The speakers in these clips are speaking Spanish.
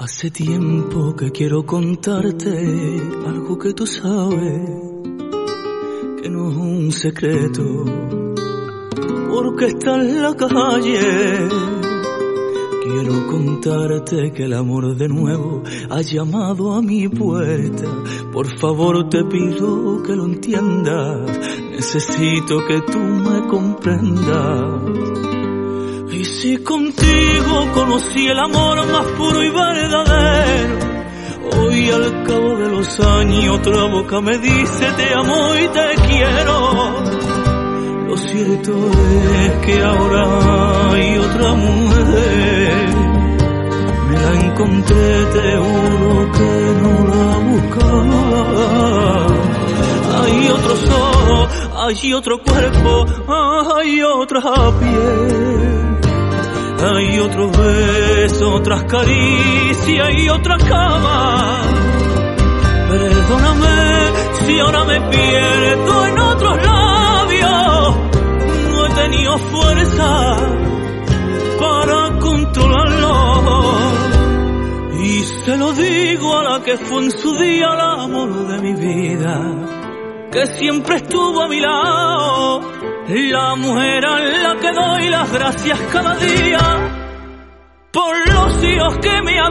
Hace tiempo que quiero contarte algo que tú sabes, que no es un secreto, porque está en la calle. Quiero contarte que el amor de nuevo ha llamado a mi puerta. Por favor te pido que lo entiendas, necesito que tú me comprendas. Y si contigo conocí el amor más puro y verdadero, hoy al cabo de los años otra boca me dice te amo y te quiero. Lo cierto es que ahora hay otra mujer, me la encontré, te juro que no la buscaba. Hay otros ojos, hay otro cuerpo, hay otra piel. Hay otros besos, otras caricias y otra cama. Perdóname si ahora me pierdo en otros labios. No he tenido fuerza para controlarlo. Y se lo digo a la que fue en su día el amor de mi vida, que siempre estuvo a mi lado. La mujer a la que doy las gracias cada día por los hijos que me ha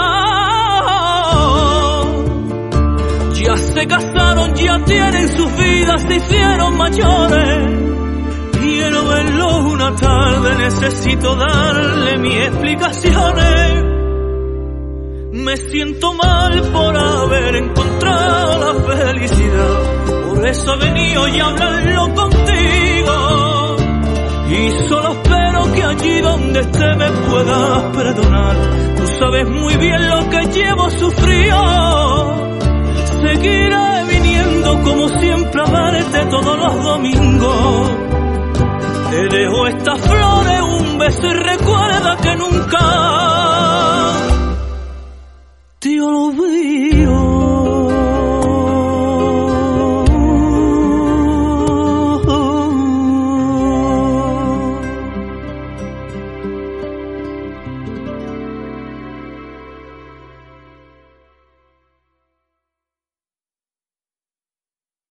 dado. Ya se casaron, ya tienen sus vidas, se hicieron mayores. Quiero verlos una tarde, necesito darle mis explicaciones. Me siento mal por haber encontrado la felicidad, por eso he venido y hablarlo contigo. Y solo espero que allí donde esté me puedas perdonar. Tú sabes muy bien lo que llevo sufrido. Seguiré viniendo como siempre a verte todos los domingos. Te dejo estas flores, un beso y recuerda que nunca